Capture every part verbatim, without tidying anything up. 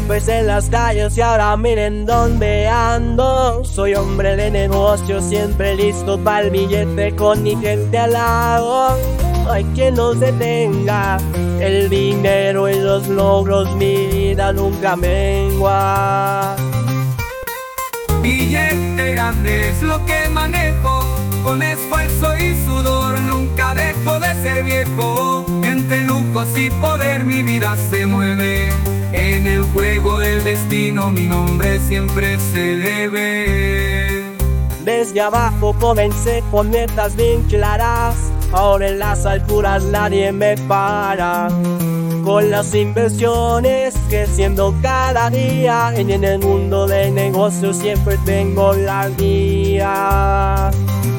pues en las calles y ahora miren dónde ando. Soy hombre de negocio, siempre listo para el billete con mi gente al lado. No hay quien nos detenga, el dinero y los logros, mi vida nunca mengua. Billete grande es lo que manejo, con esfuerzo y sudor nunca dejo de ser viejo. Entre lujos y poder mi vida se mueve, en el juego del destino mi nombre siempre se eleve. Desde abajo comencé con metas bien claras, ahora en las alturas nadie me para. Con las inversiones creciendo cada día, en el mundo de negocios siempre tengo la guía.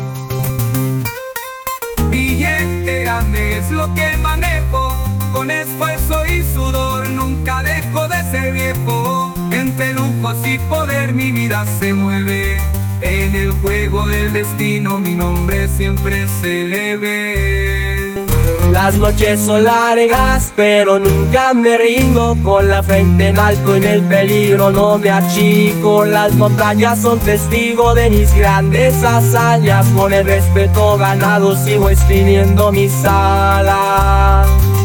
Billete grande es lo que manejo, con esfuerzo y sudor nunca dejo de ser viejo. Entre lujos y poder mi vida se mueve, en el juego del destino mi nombre siempre se eleve. Las noches son largas, pero nunca me rindo. Con la frente en alto, en el peligro no me achico. Las montañas son testigo de mis grandes hazañas. Con el respeto ganado sigo exprimiendo mis alas.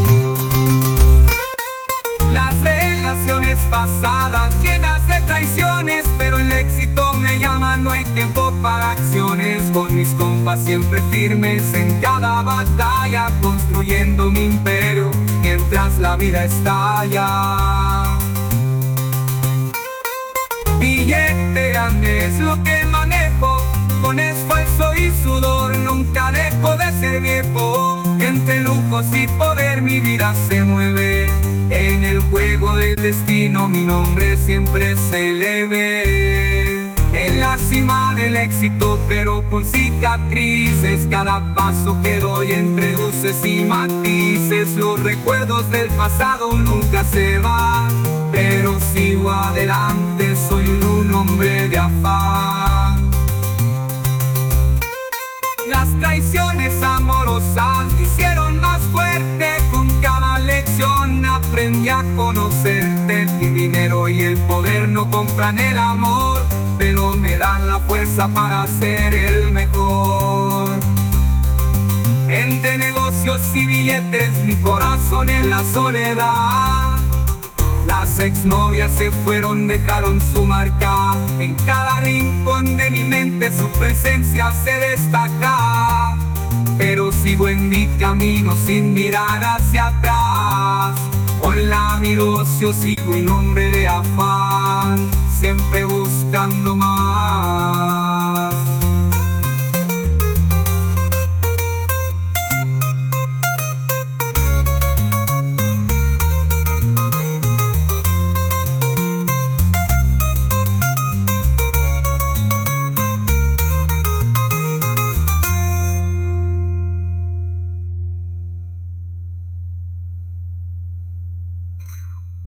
Las relaciones pasadas llenas de traiciones, pero el éxito me llama, no hay tiempo para acciones. Con mis compas siempre firmes en cada batalla, construyendo mi imperio mientras la vida estalla. Billete grande es lo que manejo, con esfuerzo y sudor nunca dejo de ser viejo. Entre lujos y poder mi vida se mueve, en el juego del destino mi nombre siempre se eleve. En la cima del éxito pero con cicatrices, cada paso que doy entre luces y matices. Los recuerdos del pasado nunca se van, pero sigo adelante, soy un hombre de afán. Las traiciones amorosas me hicieron más fuerte, con cada lección aprendí a conocerte. El dinero y el poder no compran el amor, pero me dan la fuerza para ser el mejor. Entre negocios y billetes mi corazón en la soledad. Las exnovias se fueron, dejaron su marca, en cada rincón de mi mente su presencia se destaca. Pero sigo en mi camino sin mirar hacia atrás, con la negocio sigo un hombre de afán, siempre buscando más.